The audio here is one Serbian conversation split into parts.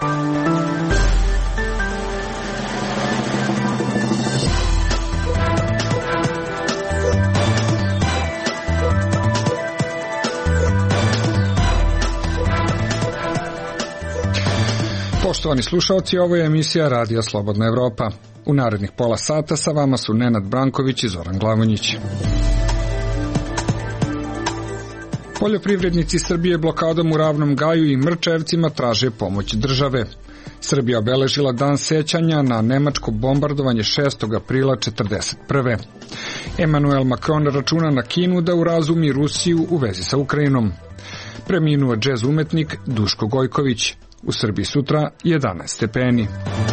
Poštovani slušalci, ovo je emisija Radija Slobodna Evropa. U narednih pola sata sa vama su Nenad Branković i Zoran Glavonjić. Poljoprivrednici Srbije blokadom u Ravnom Gaju i Mrčajevcima traže pomoć države. Srbija obeležila dan sećanja na nemačko bombardovanje 6. aprila 1941. Emmanuel Macron računa na Kinu da urazumi Rusiju u vezi sa Ukrajinom. Preminuo džez umetnik Duško Gojković. U Srbiji sutra 11 stepeni.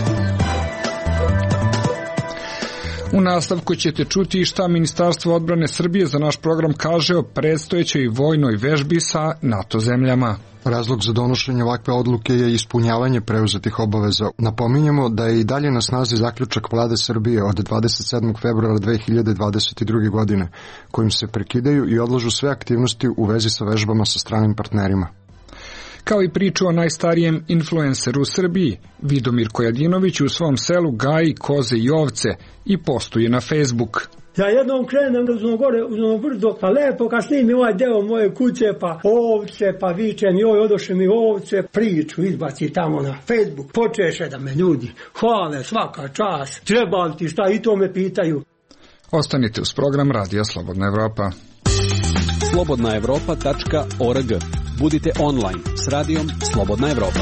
U nastavku ćete čuti šta Ministarstvo odbrane Srbije za naš program kaže o predstojećoj vojnoj vežbi sa NATO zemljama. Razlog za donošenje ovakve odluke je ispunjavanje preuzetih obaveza. Napominjemo da je i dalje na snazi zaključak Vlade Srbije od 27. februara 2022. godine, kojim se prekidaju i odlažu sve aktivnosti u vezi sa vežbama sa stranim partnerima. Kao i priču o najstarijem influenceru u Srbiji, Vidomir Kojadinović u svom selu gaji koze i ovce i postuje na Facebook. Ja jednom krenem gore uz ono brdo, pa lepo kad snimi ovaj deo moje kuće, pa ovce, pa vičem, joj, odoše mi ovce, priču izbaci tamo na Facebook. Počeše da me ljudi hvale, svaka čast, treba li ti šta, i to me pitaju. Ostanite uz program Radija Slobodna Evropa. slobodnaevropa.org. Budite online s radijom Slobodna Evropa.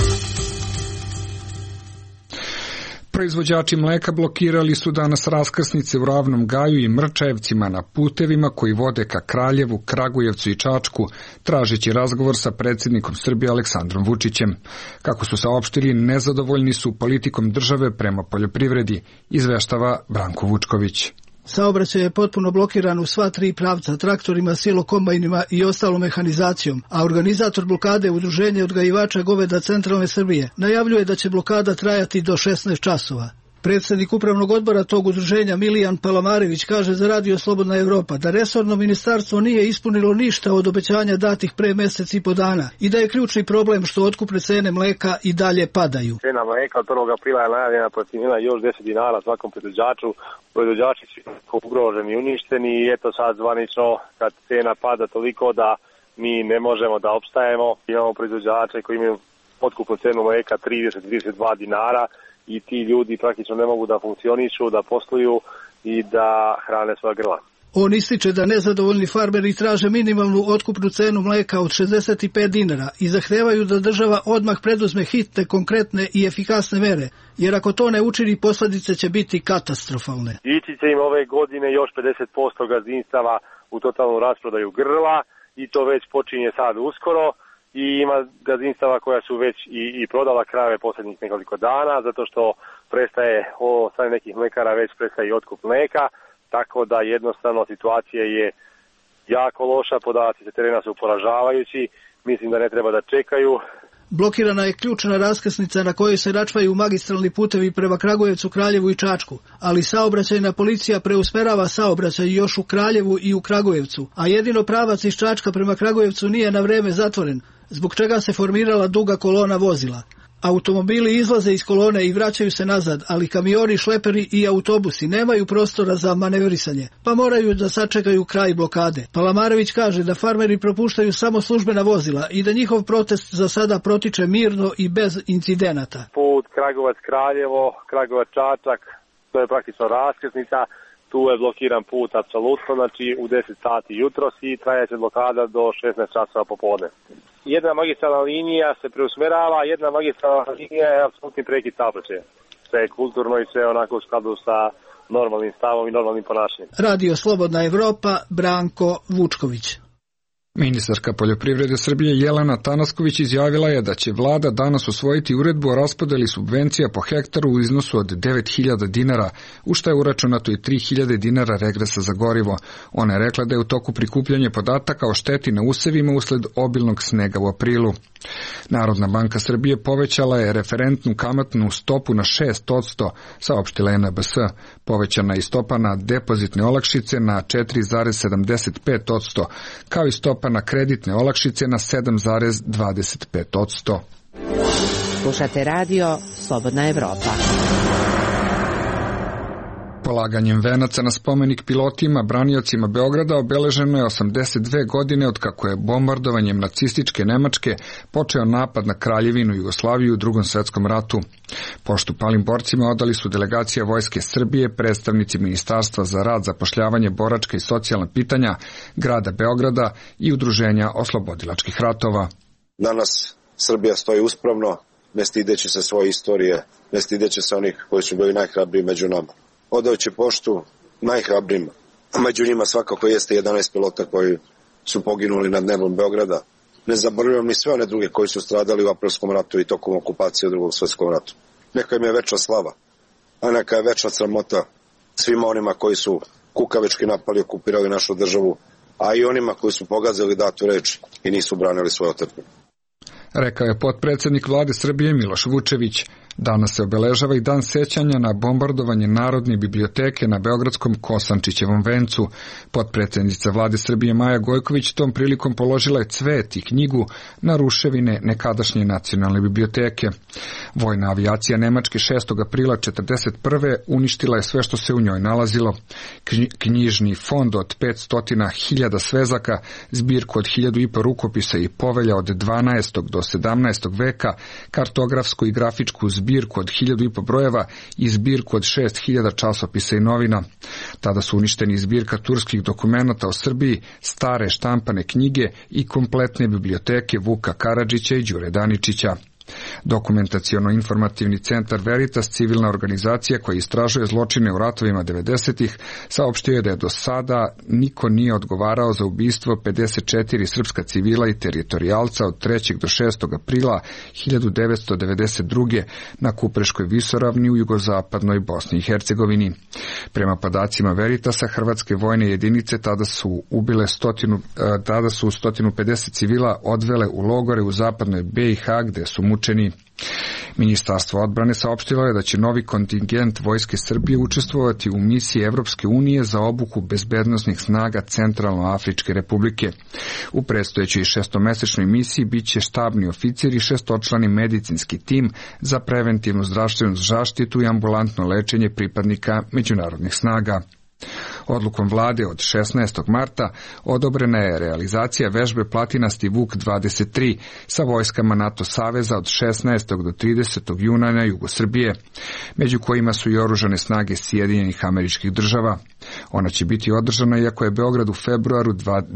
Proizvođači mleka blokirali su danas raskrsnice u Ravnom Gaju i Mrčajevcima na putevima koji vode ka Kraljevu, Kragujevcu i Čačku, tražeći razgovor sa predsjednikom Srbije Aleksandrom Vučićem. Kako su saopštili, nezadovoljni su politikom države prema poljoprivredi, izveštava Branko Vučković. Saobraćaj je potpuno blokiran u sva tri pravca, traktorima, silokombajnima i ostalom mehanizacijom, a organizator blokade, Udruženje odgajivača goveda Centralne Srbije, najavljuje da će blokada trajati do 16 časova. Predsjednik upravnog odbora tog udruženja Milijan Palamarević kaže za Radio Slobodna Evropa da resorno ministarstvo nije ispunilo ništa od obećanja datih pre mjesec i po dana i da je ključni problem što otkupne cene mleka i dalje padaju. Cena mleka od 1. aprila je najavljena procjenjena još 10 dinara svakom proizvođaču. Proizvođači su ugroženi i uništeni i eto sad zvanično kad cena pada toliko da mi ne možemo da opstajemo. Imamo proizvođače koji imaju otkupnu cenu mleka 30-32 dinara. I ti ljudi praktično ne mogu da funkcionišu, da posluju i da hrane svoja grla. On ističe da nezadovoljni farmeri traže minimalnu otkupnu cenu mleka od 65 dinara i zahtevaju da država odmah preduzme hitne, konkretne i efikasne mere, jer ako to ne učini, posljedice će biti katastrofalne. Ići će im ove godine još 50% gazdinstava u totalnu rasprodaju grla i to već počinje sad uskoro. I ima gazdinstava koja su već i prodala krave posljednjih nekoliko dana, zato što prestaje od strane nekih mlekara već prestaje i otkup mleka, tako da jednostavno situacija je jako loša, podaci sa terena su poražavajući, mislim da ne treba da čekaju. Blokirana je ključna raskrsnica na kojoj se račvaju magistralni putevi prema Kragujevcu, Kraljevu i Čačku, ali saobraćajna policija preusmerava saobraćaj još u Kraljevu i u Kragujevcu, a jedino pravac iz Čačka prema Kragujevcu nije na vreme zatvoren, zbog čega se formirala duga kolona vozila. Automobili izlaze iz kolone i vraćaju se nazad, ali kamioni, šleperi i autobusi nemaju prostora za manevrisanje, pa moraju da sačekaju kraj blokade. Palamarević kaže da farmeri propuštaju samo službena vozila i da njihov protest za sada protiče mirno i bez incidenata. Put Kragujevac-Kraljevo, Kragujevac-Čačak, to je praktično raskrsnica, tu je blokiran put apsolutno, znači u 10 sati jutros i trajaće blokada do 16 časova popodne. Jedna magistralna linija se preusmerava, jedna magistralna linija je apsolutni prekid saobraćaja. Sve je kulturno i sve onako u skladu sa normalnim stavom i normalnim ponašanjem. Radio Slobodna Evropa, Branko Vučković. Ministarka poljoprivrede Srbije Jelena Tanasković izjavila je da će vlada danas usvojiti uredbu o raspodeli subvencija po hektaru u iznosu od 9.000 dinara, u što je uračunato i 3.000 dinara regresa za gorivo. Ona je rekla da je u toku prikupljanje podataka o šteti na usevima usled obilnog snega u aprilu. Narodna banka Srbije povećala je referentnu kamatnu stopu na 6%, saopštila NBS. Povećana je i stopa na depozitne olakšice na 4,75%, kao i stopa na kreditne olakšice na 7,25%. Slušate radio Slobodna Evropa. Polaganjem venaca na spomenik pilotima, braniocima Beograda obeleženo je 82 godine od kako je bombardovanjem nacističke Nemačke počeo napad na Kraljevinu Jugoslaviju u Drugom svetskom ratu. Poštu palim borcima odali su delegacija Vojske Srbije, predstavnici Ministarstva za rad, zapošljavanje, boračka i socijalna pitanja, grada Beograda i udruženja oslobodilačkih ratova. Danas Srbija stoji uspravno, ne stideći se svoje istorije, ne stideći se onih koji su bili najhrabriji među nama. Odao će poštu najhrabrijima. Među njima svakako jeste 11 pilota koji su poginuli nad nebom Beograda. Ne zaboravljam ni sve one druge koji su stradali u aprilskom ratu i tokom okupacije u Drugom svetskom ratu. Neka im je večna slava, a neka je večna sramota svima onima koji su kukavički napali i okupirali našu državu, a i onima koji su pogazili datu reč i nisu branili svoje otadžbine. Rekao je potpredsjednik vlade Srbije Miloš Vučević. Danas se obeležava i dan sećanja na bombardovanje Narodne biblioteke na beogradskom Kosančićevom vencu. Potpredsjednica vlade Srbije Maja Gojković tom prilikom položila je cvet i knjigu na ruševine nekadašnje nacionalne biblioteke. Vojna avijacija Nemačke 6. aprila 1941. uništila je sve što se u njoj nalazilo. Knjižni fond od 500.000 svezaka, zbirku od 1.500 rukopisa i povelja od 12. do 17. veka, kartografsku i grafičku zbirku od 1.500 brojeva i zbirku od 6.000 časopisa i novina. Tada su uništeni zbirka turskih dokumenata o Srbiji, stare štampane knjige i kompletne biblioteke Vuka Karadžića i Đure Daničića. Dokumentaciono-informativni centar Veritas, civilna organizacija koja istražuje zločine u ratovima 90-ih, saopštio je da je do sada niko nije odgovarao za ubistvo 54 srpska civila i teritorijalca od 3. do 6. aprila 1992. na Kupreškoj visoravni u jugozapadnoj Bosni i Hercegovini. Prema podacima Veritasa, hrvatske vojne jedinice tada su 150 civila odvele u logore u zapadnoj BiH gde su mučeni. Ministarstvo odbrane saopštilo je da će novi kontingent Vojske Srbije učestvovati u misiji Evropske unije za obuku bezbednosnih snaga Centralnoafričke republike. U predstojećoj 6-mesečnoj misiji biće štabni oficir i 6-člani medicinski tim za preventivnu zdravstvenu zaštitu i ambulantno lečenje pripadnika međunarodnih snaga. Odlukom vlade od 16. marta odobrena je realizacija vežbe Platinasti Vuk 23 sa vojskama NATO saveza od 16. do 30. juna na jugu Srbije, među kojima su i oružane snage Sjedinjenih Američkih Država. Ona će biti održana iako je Beograd u februaru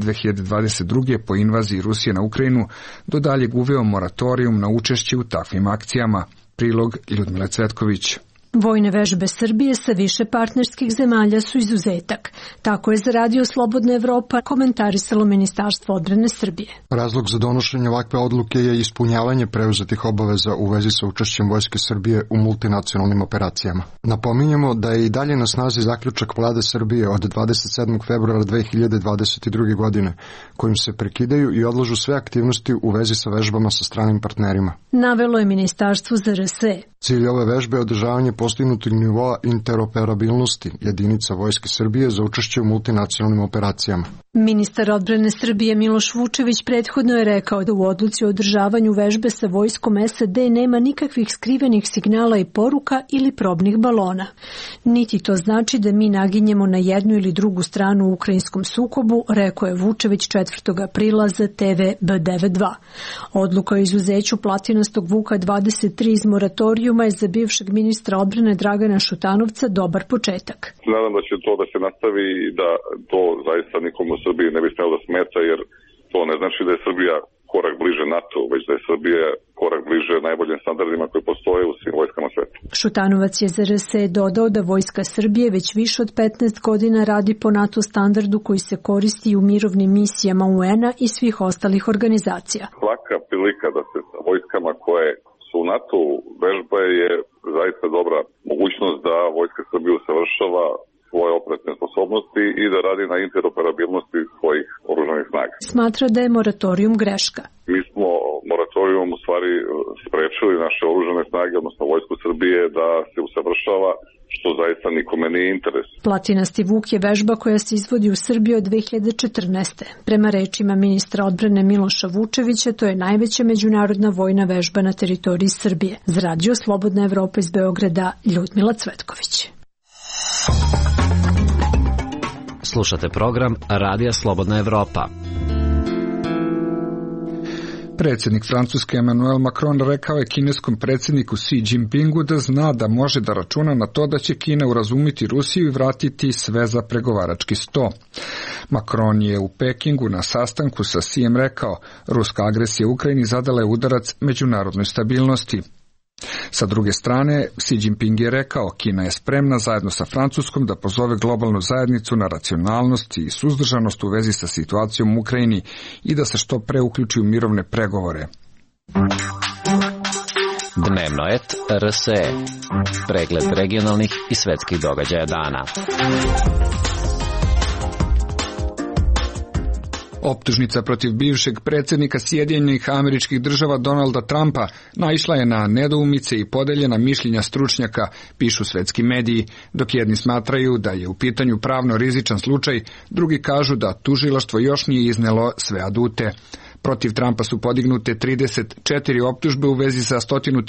2022. po invaziji Rusije na Ukrajinu do daljeg uveo moratorijum na učešće u takvim akcijama. Prilog Ljudmile Cvetković. Vojne vežbe Srbije sa više partnerskih zemalja su izuzetak. Tako je za radio Slobodna Evropa komentarisalo Ministarstvo odbrane Srbije. Razlog za donošenje ovakve odluke je ispunjavanje preuzetih obaveza u vezi sa učešćem Vojske Srbije u multinacionalnim operacijama. Napominjemo da je i dalje na snazi zaključak vlade Srbije od 27. februara 2022. godine, kojim se prekidaju i odlažu sve aktivnosti u vezi sa vežbama sa stranim partnerima. Navelo je Ministarstvo za RS. Cilj ove vežbe je održavanje postignutog nivoa interoperabilnosti jedinica Vojske Srbije za učešće u multinacionalnim operacijama. Ministar odbrane Srbije Miloš Vučević prethodno je rekao da u odluci o održavanju vežbe sa vojskom SAD nema nikakvih skrivenih signala i poruka ili probnih balona. Niti to znači da mi naginjemo na jednu ili drugu stranu u ukrajinskom sukobu, rekao je Vučević 4. aprila za TV B92. Odluka o izuzeću Platinastog Vuka 23 iz moratorijuma je za bivšeg ministra odbrane Dragana Šutanovca dobar početak. Nadam da će to da se nastavi i da to zaista nikomu u Srbiji ne bi smelo da smeta, jer to ne znači da je Srbija korak bliže NATO, već da je Srbija korak bliže najboljim standardima koji postoje u svim vojskama sveta. Šutanovac je za RS dodao da Vojska Srbije već više od 15 godina radi po NATO standardu koji se koristi u mirovnim misijama UN-a i svih ostalih organizacija. Svaka prilika da se sa vojskama koje su u NATO vežba je zaista dobra mogućnost da Vojska Srbije usavršava svoje operativne sposobnosti i da radi na interoperabilnosti svojih oružanih snaga. Smatra da je moratorijum greška. Mi smo moratorijum u stvari sprečili naše oružane snage, odnosno Vojsku Srbije, da se usavršava, što zaista nikome nije interes. Platinasti Vuk je vežba koja se izvodi u Srbiji od 2014. Prema rečima ministra odbrane Miloša Vučevića, to je najveća međunarodna vojna vežba na teritoriji Srbije. Za Radio Slobodna Evropa iz Beograda, Ljudmila Cvetković. Slušate program Radija Slobodna Evropa. Predsjednik Francuske Emmanuel Macron rekao je kineskom predsjedniku Xi Jinpingu da zna da može da računa na to da će Kina urazumiti Rusiju i vratiti sve za pregovarački sto. Macron je u Pekingu na sastanku sa Xijem rekao, ruska agresija u Ukrajini zadala je udarac međunarodnoj stabilnosti. Sa druge strane, Xi Jinping je rekao, Kina je spremna zajedno sa Francuskom da pozove globalnu zajednicu na racionalnost i suzdržanost u vezi sa situacijom u Ukrajini i da se što pre uključi u mirovne pregovore. Dnevno et RSE. Pregled regionalnih i svetskih događaja dana. Optužnica protiv bivšeg predsjednika Sjedinjenih Američkih Država Donalda Trumpa naišla je na nedoumice i podeljena mišljenja stručnjaka, pišu svetski mediji, dok jedni smatraju da je u pitanju pravno rizičan slučaj, drugi kažu da tužilaštvo još nije iznelo sve adute. Protiv Trumpa su podignute 34 optužbe u vezi sa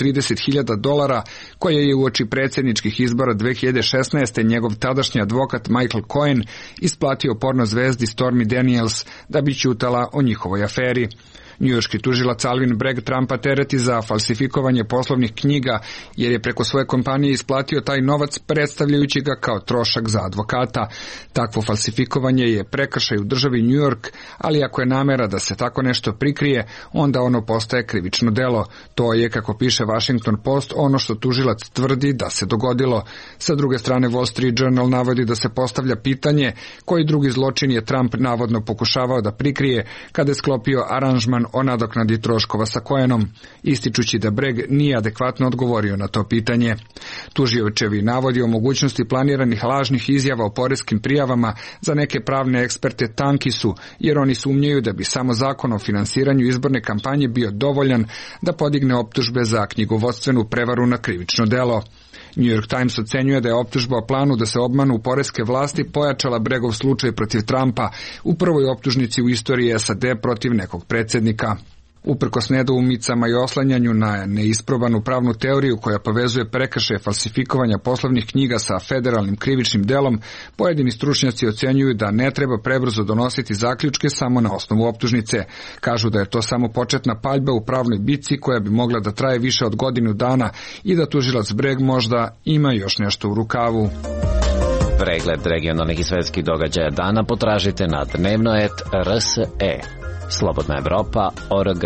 $130.000 koje je uoči predsjedničkih izbora 2016. njegov tadašnji advokat Michael Cohen isplatio porno zvezdi Stormy Daniels da bi ćutala o njihovoj aferi. Njujorški tužilac Alvin Bragg Trumpa tereti za falsifikovanje poslovnih knjiga jer je preko svoje kompanije isplatio taj novac predstavljajući ga kao trošak za advokata. Takvo falsifikovanje je prekršaj u državi New York, ali ako je namera da se tako nešto prikrije, onda ono postaje krivično delo. To je, kako piše Washington Post, ono što tužilac tvrdi da se dogodilo. Sa druge strane, Wall Street Journal navodi da se postavlja pitanje koji drugi zločin je Trump navodno pokušavao da prikrije kada je sklopio aranžman o nadoknadi troškova sa Cohenom, ističući da Bragg nije adekvatno odgovorio na to pitanje. Tužiočevi navodi o mogućnosti planiranih lažnih izjava o poreskim prijavama za neke pravne eksperte tanki su, jer oni sumnjaju da bi samo zakon o finansiranju izborne kampanje bio dovoljan da podigne optužbe za knjigovodstvenu prevaru na krivično delo. New York Times ocenjuje da je optužba o planu da se obmanu poreske vlasti pojačala Braggov slučaj protiv Trumpa u prvoj optužnici u istoriji SAD protiv nekog predsjednika. Uprkos nedoumicama i oslanjanju na neisprobanu pravnu teoriju koja povezuje prekršaje falsifikovanja poslovnih knjiga sa federalnim krivičnim delom, pojedini stručnjaci ocenjuju da ne treba prebrzo donositi zaključke samo na osnovu optužnice. Kažu da je to samo početna paljba u pravnoj bitci koja bi mogla da traje više od godinu dana i da tužilac Bragg možda ima još nešto u rukavu. Pregled regionalnih i svetskih događaja dana potražite na dnevno.rt.rse. Slobodna Evropa.org.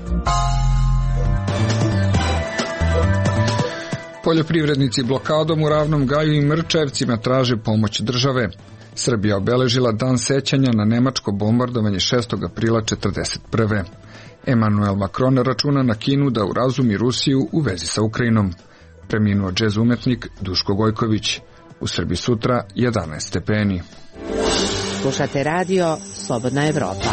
Poljoprivrednici blokadom u Ravnom Gaju i Mrčajevcima traže pomoć države. Srbija obeležila dan sećanja na nemačko bombardovanje 6. aprila 1941. Emmanuel Macron računa na Kinu da urazumi Rusiju u vezi sa Ukrajinom. Preminuo džez umetnik Duško Gojković. U Srbiji sutra 11 stepeni. Slušate radio Slobodna Evropa.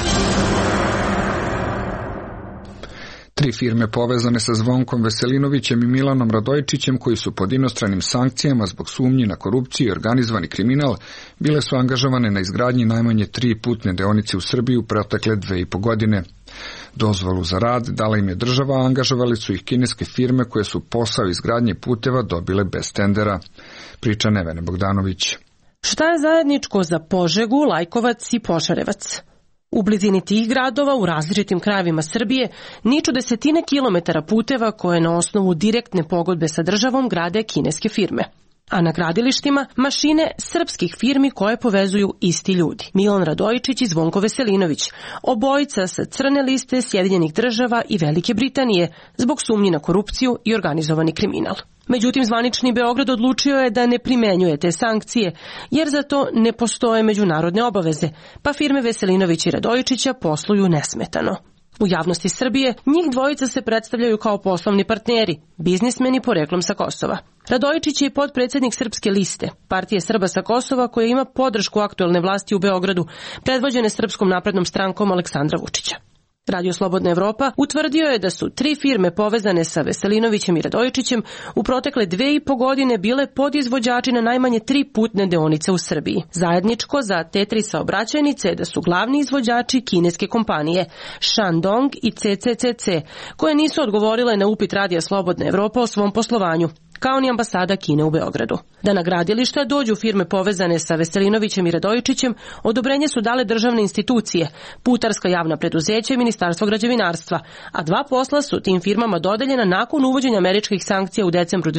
3 firme povezane sa Zvonkom Veselinovićem i Milanom Radojičićem, koji su pod inostranim sankcijama zbog sumnji na korupciju i organizovani kriminal, bile su angažovane na izgradnji najmanje 3 putne deonice u Srbiji u protekle 2,5 godine. Dozvolu za rad dala im je država, a angažovali su ih kineske firme koje su posao izgradnje puteva dobile bez tendera. Priča Nevene Bogdanović. Šta je zajedničko za Požegu, Lajkovac i Požarevac? U blizini tih gradova, u različitim krajevima Srbije, niču desetine kilometara puteva koje na osnovu direktne pogodbe sa državom grade kineske firme. A na gradilištima mašine srpskih firmi koje povezuju isti ljudi. Milan Radojičić i Zvonko Veselinović, obojica sa crne liste Sjedinjenih Država i Velike Britanije zbog sumnji na korupciju i organizovani kriminal. Međutim, zvanični Beograd odlučio je da ne primenjuje te sankcije, jer za to ne postoje međunarodne obaveze, pa firme Veselinović i Radojičića posluju nesmetano. U javnosti Srbije njih dvojica se predstavljaju kao poslovni partneri, biznismeni poreklom sa Kosova. Radojičić je potpredsjednik Srpske liste, partije Srba sa Kosova, koja ima podršku aktuelne vlasti u Beogradu, predvođene Srpskom naprednom strankom Aleksandra Vučića. Radio Slobodna Evropa utvrdio je da su 3 firme povezane sa Veselinovićem i Radojičićem u protekle 2,5 godine bile podizvođači na najmanje 3 putne deonice u Srbiji. Zajedničko za te 3 saobraćajnice je da su glavni izvođači kineske kompanije Shandong i CCCC, koje nisu odgovorile na upit Radija Slobodna Evropa o svom poslovanju, kao ni ambasada Kine u Beogradu. Da na gradilišta dođu firme povezane sa Veselinovićem i Radojičićem, odobrenje su dale državne institucije, putarska javna preduzeća i Ministarstvo građevinarstva, a 2 posla su tim firmama dodeljena nakon uvođenja američkih sankcija u decembru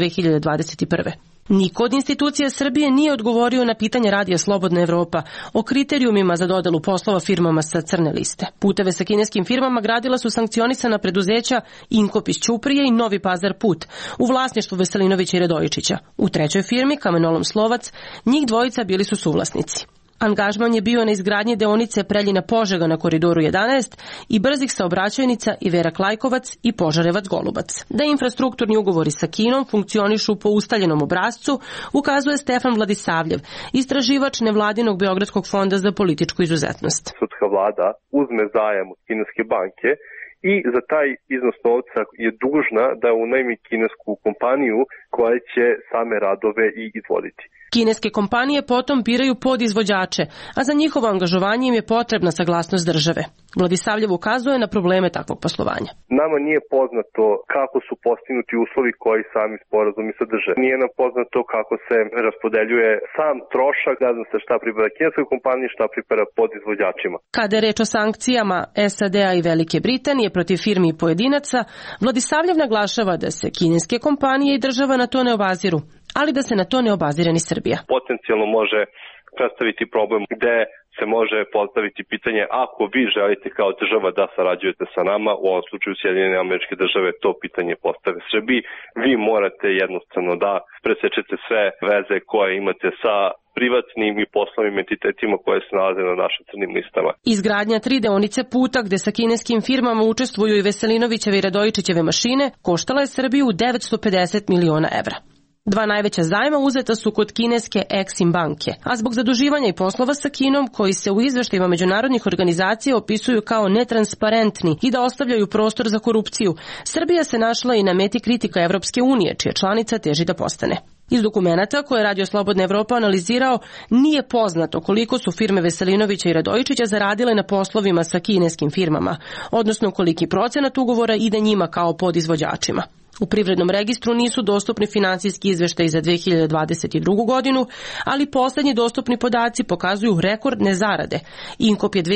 2021. Niko od institucija Srbije nije odgovorio na pitanje Radija Slobodna Evropa o kriterijumima za dodelu poslova firmama sa crne liste. Puteve sa kineskim firmama gradila su sankcionisana preduzeća Inkop iz Ćuprije i Novi Pazar put u vlasništvu Veselinovića i Radojičića. U 3. firmi, Kamenolom Slovac, njih dvojica bili su suvlasnici. Angažman je bio na izgradnji deonice Preljina-Požega na koridoru 11 i brzih saobraćajnica Iverak-Lajkovac i Požarevac-Golubac. Da infrastrukturni ugovori sa Kinom funkcionišu po ustaljenom obrascu, ukazuje Stefan Vladisavljev, istraživač nevladinog Beogradskog fonda za političku izuzetnost. Srpska vlada uzme zajam od kineske banke i za taj iznos novca je dužna da unajmi kinesku kompaniju koja će same radove i izvoditi. Kineske kompanije potom biraju podizvođače, a za njihovo angažovanje im je potrebna saglasnost države. Vladisavljev ukazuje na probleme takvog poslovanja. Nama nije poznato kako su postignuti uslovi koji sami sporazumi sadrže. Nije nam poznato kako se raspodeljuje sam trošak, ne znam se šta pripada kineskoj kompaniji, šta pripada podizvođačima. Kada je reč o sankcijama SAD-a i Velike Britanije protiv firmi i pojedinaca, Vladisavljev naglašava da se kineske kompanije i država na to ne obaziru, ali da se na to ne obazire ni Srbija. Potencijalno može predstaviti problem gde se može postaviti pitanje ako vi želite kao država da sarađujete sa nama, u ovom slučaju Sjedinjene Američke Države to pitanje postave Srbiji, vi morate jednostavno da presečete sve veze koje imate sa privatnim i poslovnim entitetima koje se nalaze na našim crnim listama. Izgradnja 3 deonice puta gde sa kineskim firmama učestvuju i Veselinovićeve i Radojičićeve mašine koštala je Srbiju 950 miliona evra. 2 najveća zajma uzeta su kod kineske Exim banke, a zbog zaduživanja i poslova sa Kinom, koji se u izveštajima međunarodnih organizacija opisuju kao netransparentni i da ostavljaju prostor za korupciju, Srbija se našla i na meti kritika Evropske unije, čija članica teži da postane. Iz dokumenata koje je Radio Slobodna Evropa analizirao, nije poznato koliko su firme Veselinovića i Radojičića zaradile na poslovima sa kineskim firmama, odnosno koliki procenat ugovora ide njima kao podizvođačima. U privrednom registru nisu dostupni finansijski izveštaji za 2022. godinu, ali poslednji dostupni podaci pokazuju rekordne zarade. Inkop je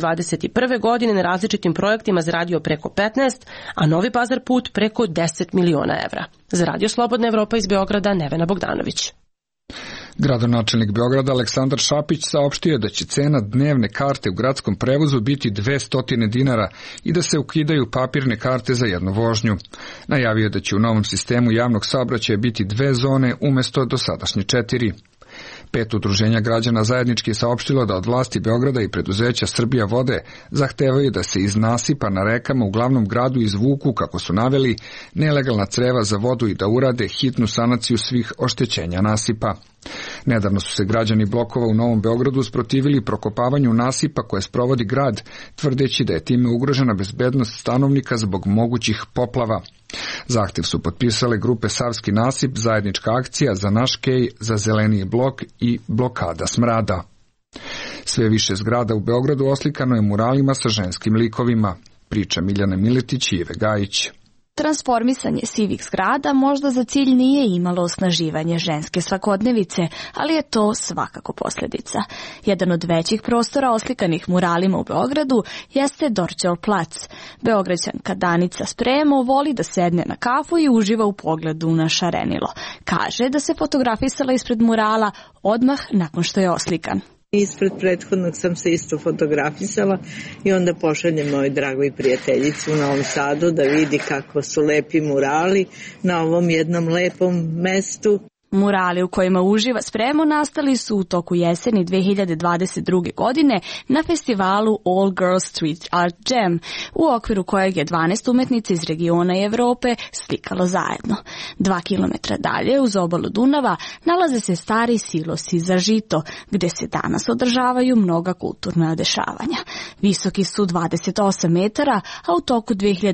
2021. godine na različitim projektima zaradio preko 15, a Novi Pazar put preko 10 miliona evra. Za Radio Slobodna Evropa iz Beograda, Nevena Bogdanović. Gradonačelnik Beograda Aleksandar Šapić saopštio je da će cena dnevne karte u gradskom prevozu biti 200 dinara i da se ukidaju papirne karte za jednu vožnju. Najavio je da će u novom sistemu javnog saobraćaja biti 2 zone umesto dosadašnje 4. 5 udruženja građana zajednički je saopštilo da od vlasti Beograda i preduzeća Srbija vode zahtevaju da se iz nasipa na rekama u glavnom gradu izvuku, kako su naveli, nelegalna creva za vodu i da urade hitnu sanaciju svih oštećenja nasipa. Nedavno su se građani blokova u Novom Beogradu usprotivili prokopavanju nasipa koje sprovodi grad, tvrdeći da je time ugrožena bezbednost stanovnika zbog mogućih poplava. Zahtev su potpisale grupe Savski nasip, Zajednička akcija, Za naš kej, Za zeleniji blok i Blokada smrada. Sve više zgrada u Beogradu oslikano je muralima sa ženskim likovima, priča Miljana Miletić i Ive Gajić. Transformisanje sivih zgrada možda za cilj nije imalo osnaživanje ženske svakodnevice, ali je to svakako posljedica. Jedan od većih prostora oslikanih muralima u Beogradu jeste Dorćol plac. Beograđanka Danica Spremo voli da sedne na kafu i uživa u pogledu na šarenilo. Kaže da se fotografisala ispred murala odmah nakon što je oslikan. Ispred prethodnog sam se isto fotografisala i onda pošaljem mojoj dragoj prijateljici u Novom Sadu da vidi kako su lepi murali na ovom jednom lepom mestu. Murali u kojima uživa spremu nastali su u toku jeseni 2022. godine na festivalu All Girls Street Art Jam, u okviru kojeg je 12 umetnica iz regiona i Evrope slikalo zajedno. 2 kilometra dalje, uz obalu Dunava, nalaze se stari silosi za žito, gde se danas održavaju mnoga kulturna dešavanja. Visoki su 28 metara, a u toku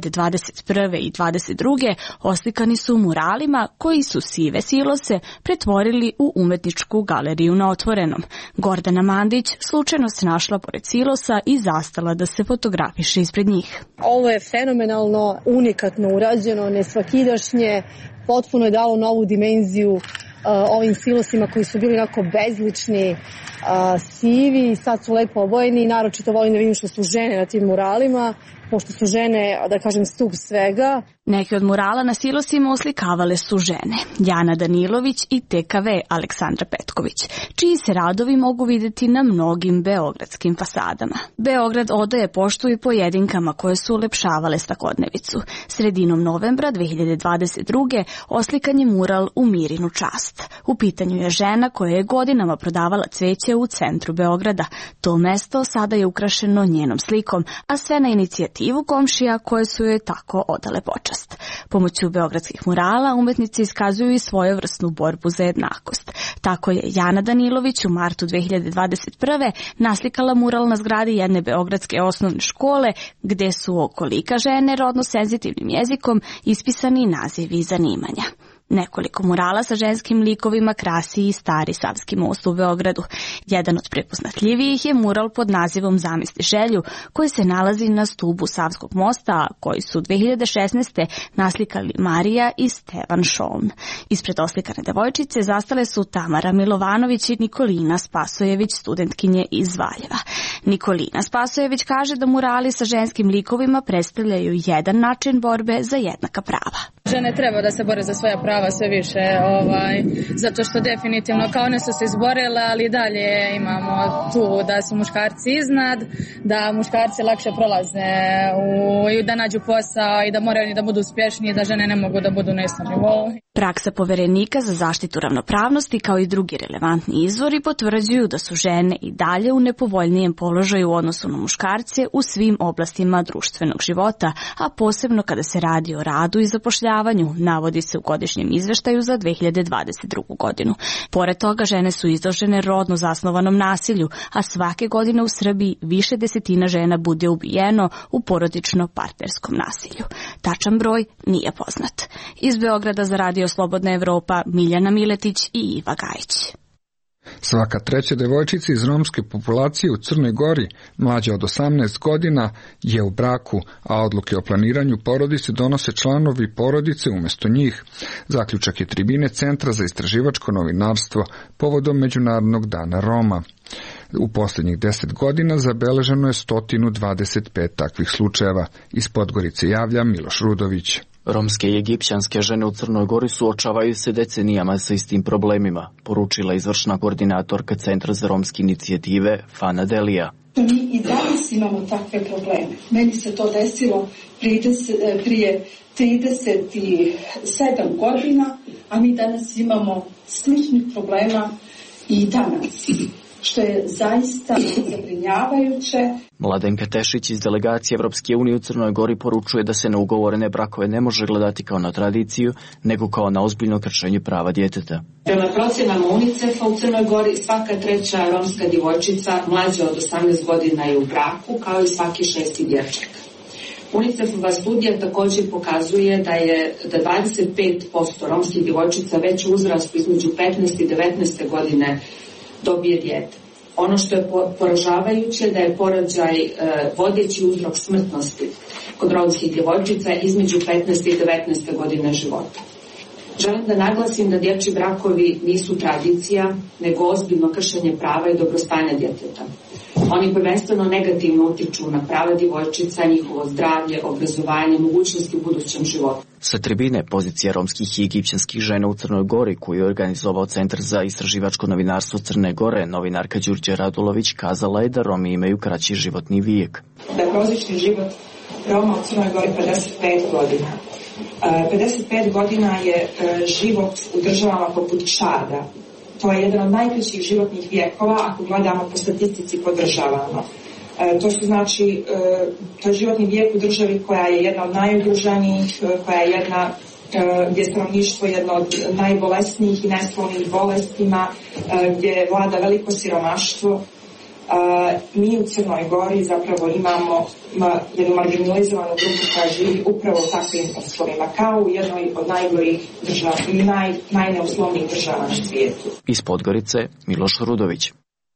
2021. i 2022. oslikani su muralima koji su sive silose pretvorili u umetničku galeriju na otvorenom. Gordana Mandić slučajno se našla pored silosa i zastala da se fotografiše ispred njih. Ovo je fenomenalno, unikatno urađeno, nesvakidašnje, potpuno je dalo novu dimenziju ovim silosima koji su bili onako bezlični, sivi i sad su lepo obojeni. Naročito volim da vidim što su žene na tim muralima, pošto su žene, da kažem, stup svega. Neki od murala na silosima oslikavale su žene, Jana Danilović i TKV Aleksandra Petković, čiji se radovi mogu videti na mnogim beogradskim fasadama. Beograd odaje poštu i pojedinkama koje su ulepšavale svakodnevicu. Sredinom novembra 2022. oslikan je mural U Mirinu čast. U pitanju je žena koja je godinama prodavala cveće u centru Beograda. To mesto sada je ukrašeno njenom slikom, a sve na inicijativu komšija koje su joj tako odale počast. Pomoću beogradskih murala umetnici iskazuju i svojevrsnu borbu za jednakost. Tako je Jana Danilović u martu 2021. naslikala mural na zgradi jedne beogradske osnovne škole, gde su okolika žene rodno senzitivnim jezikom ispisani nazivi i zanimanja. Nekoliko murala sa ženskim likovima krasi i stari Savski most u Beogradu. Jedan od prepoznatljivijih je mural pod nazivom Zamisli želju, koji se nalazi na stubu Savskog mosta, koji su 2016. naslikali Marija i Stevan Šoln. Ispred oslikane devojčice zastale su Tamara Milovanović i Nikolina Spasojević, studentkinje iz Valjeva. Nikolina Spasojević kaže da murali sa ženskim likovima predstavljaju jedan način borbe za jednaka prava. Žene treba da se bore za svoja prava sve više, zato što definitivno kao one su se izborile, ali dalje imamo tu da su muškarci iznad, da muškarci lakše prolaze i da nađu posao i da moraju da budu uspješni, da žene ne mogu da budu na istom nivou. Praksa Poverenika za zaštitu ravnopravnosti kao i drugi relevantni izvori potvrđuju da su žene i dalje u nepovoljnijem položaju u odnosu na muškarce u svim oblastima društvenog života, a posebno kada se radi o radu i zapošljavanju, navodi se u godišnjem izveštaju za 2022. godinu. Pored toga, žene su izložene rodno zasnovanom nasilju, a svake godine u Srbiji više desetina žena bude ubijeno u porodično-partnerskom nasilju. Tačan broj nije poznat. Iz Beograda za Radio Slobodna Evropa, Miljana Miletić i Iva Gajić. Svaka treća devojčica iz romske populacije u Crnoj Gori, mlađa od 18 godina, je u braku, a odluke o planiranju porodice donose članovi porodice umjesto njih. Zaključak je tribine Centra za istraživačko novinarstvo povodom Međunarodnog dana Roma. U posljednjih 10 godina zabeleženo je 125 takvih slučajeva. Iz Podgorice javlja Miloš Rudović. Romske i egipćanske žene u Crnoj Gori suočavaju se decenijama sa istim problemima, poručila izvršna koordinatorka Centra za romske inicijative Fana Delija. Mi i danas imamo takve probleme. Meni se to desilo prije 37 godina, a mi danas imamo sličnih problema i danas, što je zaista zabrinjavajuće. Mladenka Tešić iz delegacije Evropske unije u Crnoj Gori poručuje da se na ugovorene brakove ne može gledati kao na tradiciju, nego kao na ozbiljno kršenje prava djeteta. Prema procjenama UNICEF-a u Crnoj Gori svaka treća romska djevojčica mlađa od 18 godina je u braku, kao i svaki šesti dječak. UNICEF-ova studija također pokazuje da 25% romskih djevojčica već u uzrastu između 15 i 19 godine dobije dijete. Ono što je poražavajuće da je porođaj vodeći uzrok smrtnosti kod romskih djevojčica između 15 i 19 godine života. Želim da naglasim da dječji brakovi nisu tradicija, nego ozbiljno kršenje prava i dobrostanja djeteta. Oni prvenstveno negativno utiču na prava djevojčica, njihovo zdravlje, obrazovanje, mogućnosti u budućem životu. Sa tribine pozicija romskih i egipćanskih žena u Crnoj Gori, koju je organizovao Centar za istraživačko novinarstvo Crne Gore, novinarka Đurđe Radulović kazala je da Romi imaju kraći životni vijek. Da je prosječni život Roma u Crnoj Gori 55 godina. 55 godina je život u državama poput Čada. To je jedan od najkraćih životnih vijekova ako gledamo po statistici po državama. To su znači, to je životni vijek u državi koja je jedna od najugroženijih, koja je jedna gdje je stanovništvo jedno od najbolesnijih i najsklonijih bolestima, gdje vlada veliko siromaštvo. Mi u Crnoj Gori zapravo imamo jednu marginalizovanu grupu koja živi upravo u takvim uslovima, kao u jednoj od najgorih država i najneuslovnijih država na svijetu. Iz Podgorice, Miloš Rudović.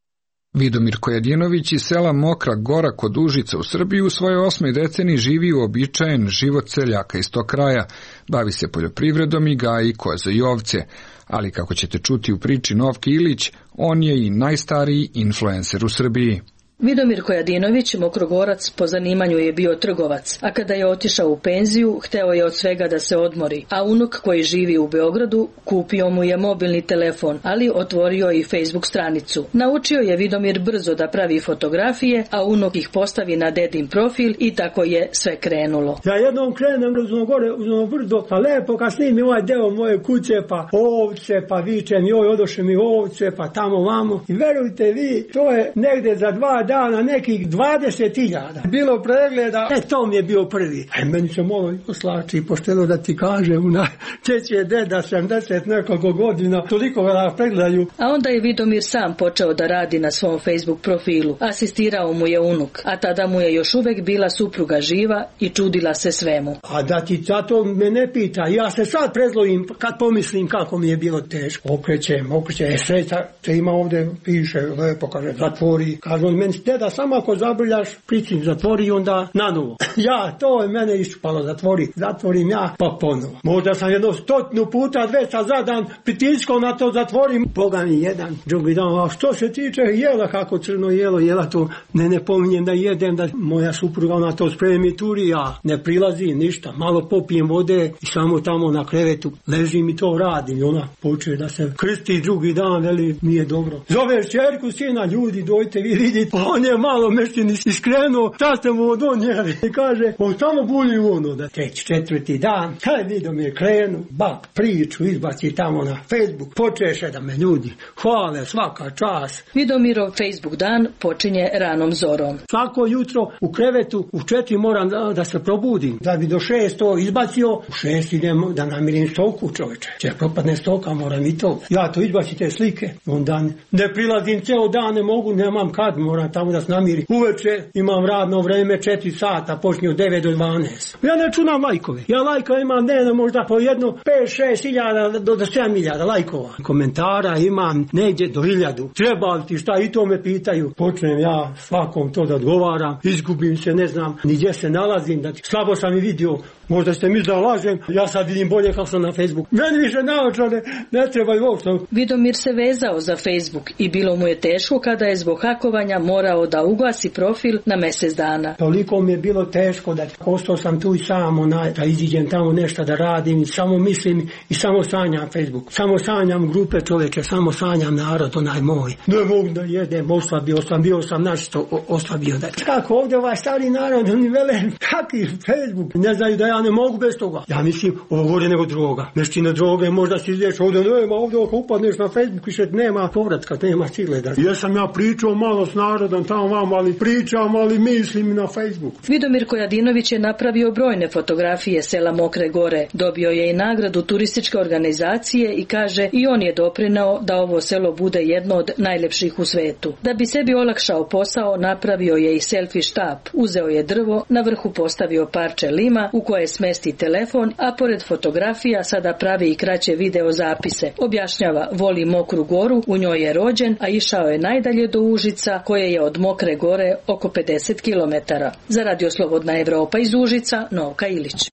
Vidomir Kojadinović iz sela Mokra Gora kod Užica u Srbiji u svojoj 8. deceniji živi uobičajen život seljaka iz tog kraja, bavi se poljoprivredom i gaji koze i ovce, ali kako ćete čuti u priči Novke Ilić, on je i najstariji influencer u Srbiji. Vidomir Kojadinović, Mokrogorac, po zanimanju je bio trgovac, a kada je otišao u penziju, hteo je od svega da se odmori, a unuk koji živi u Beogradu kupio mu je mobilni telefon, ali otvorio i Facebook stranicu. Naučio je Vidomir brzo da pravi fotografije, a unuk ih postavi na dedin profil i tako je sve krenulo. Ja jednom krenem gore uz ono brdo, pa lepo kad snimim ovaj deo moje kuće, pa ovce, pa vičem joj odoše mi ovce, pa tamo vamo. I verujte vi, to je negde za 2 dana nekih 20.000. Bilo pregleda, to mi je bio prvi. Meni se malo oslači, pošteno da ti kažem, čeće deda 70 nekoliko godina, toliko da pregledaju. A onda je Vidomir sam počeo da radi na svom Facebook profilu. Asistirao mu je unuk, a tada mu je još uvek bila supruga živa i čudila se svemu. A da ti zato me ne pita, ja se sad prezlovim kad pomislim kako mi je bilo teško. Okrećem, sreća, te ima ovdje, piše, lepo, kaže, zatvori, kaže on meni, deda, samo ako zabrljaš, pricim, zatvori onda na novo. Ja, to je mene iščupalo, zatvorim ja, pa ponovo. Možda sam 100 puta već za dan pritiskao na to, zatvorim. Boga mi jedan, drugi dan, a što se tiče jela, kako crno jela to, ne pominjem da jedem, da moja supruga ona to spremi turi, ja ne prilazim ništa, malo popijem vode i samo tamo na krevetu ležim i to radim. I ona počne da se krsti drugi dan, veli, nije dobro. Zoveš čerku, sina, ljudi, dojte vi vidite. On je malo mešćin iskrenuo, šta ste mu donijeli? I kaže, on tamo bulji ono da teći 4. dan. Kaj Vidomir krenu, priču izbaci tamo na Facebook. Počeše da me ljudi hvale svaka čast. Vidomirov Facebook dan počinje ranom zorom. Svako jutro u krevetu u 4 moram da se probudim. Da bi do 6 to izbacio, u 6 idem da namirim stoku, čoveče. Če propadne stoka, moram i to. Ja to izbacim te slike. Onda ne prilazim ceo dan, ne mogu, nemam kad, moram tamo da se namiri. Uveče imam radno vreme 4 sata, počinje od 9 do 12. Ja ne čunam lajkove. Ja lajka imam dnevno možda po jedno 5-6 hiljada do 7 hiljada lajkova. Komentara imam negdje do 1000. Treba li ti šta, i to me pitaju. Počnem ja svakom to da odgovaram. Izgubim se, ne znam ni gdje se nalazim. Slabo sam i vidio. Možda ste mi da lažem, ja sad vidim bolje kako sam na Facebooku. Meni više naočane ne trebaju uopšte. Vidomir se vezao za Facebook i bilo mu je teško kada je zbog hakovanja morao da ugasi profil na mjesec dana. Toliko mi je bilo teško da ostao sam tu i samo da iziđem tamo nešto da radim i samo mislim i samo sanjam Facebook. Samo sanjam grupe čoveče, samo sanjam narod onaj moj. Ne mogu da jedem, bio sam našto oslabio. Kako ovdje ovaj stari narod, oni vele, kakvi Facebook, ne znaju da ja ne mogu bez toga. Ja mislim, ovo gore nego droga. Mešćina droge, možda si izliješ ovdje, nema ovdje, ako upadneš na Facebook, više nema povratka, nema sile. Jesam ja pričao malo s narodom tamo vam, ali pričam, ali mislim na Facebook. Vidomir Kojadinović je napravio brojne fotografije sela Mokre Gore. Dobio je i nagradu turističke organizacije i kaže i on je doprineo da ovo selo bude jedno od najlepših u svetu. Da bi sebi olakšao posao, napravio je i selfie štap. Uzeo je drvo, na vrhu postavio parče lima u koje smesti telefon, a pored fotografija sada pravi i kraće video zapise. Objašnjava, voli Mokru Goru, u njoj je rođen, a išao je najdalje do Užica, koje je od Mokre Gore oko 50 km. Za Radio Slobodna Evropa iz Užica, Novka Ilić.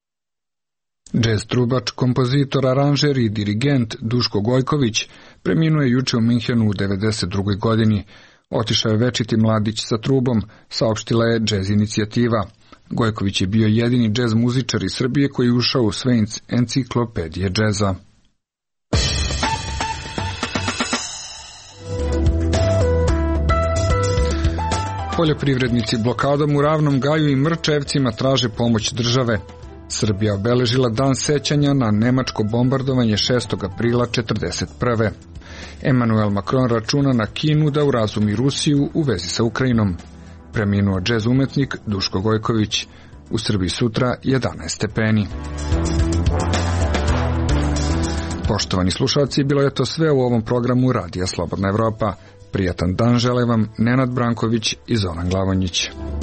Džez trubač, kompozitor, aranžer i dirigent Duško Gojković preminuo je juče u Minhenu u 92. godini. Otišao je večiti mladić sa trubom, saopštila je Džez inicijativa. Gojković je bio jedini džez muzičar iz Srbije koji je ušao u sve enciklopedije džeza. Poljoprivrednici blokadom u Ravnom Gaju i Mrčevcima traže pomoć države. Srbija obeležila dan sećanja na nemačko bombardovanje 6. aprila 1941. Emmanuel Macron računa na Kinu da urazumi Rusiju u vezi sa Ukrajinom. Preminuo džez umetnik Duško Gojković. U Srbiji sutra 11 stepeni. Poštovani slušalci, bilo je to sve u ovom programu Radija Slobodna Evropa. Prijatan dan žele vam Nenad Branković i Zoran Glavonjić.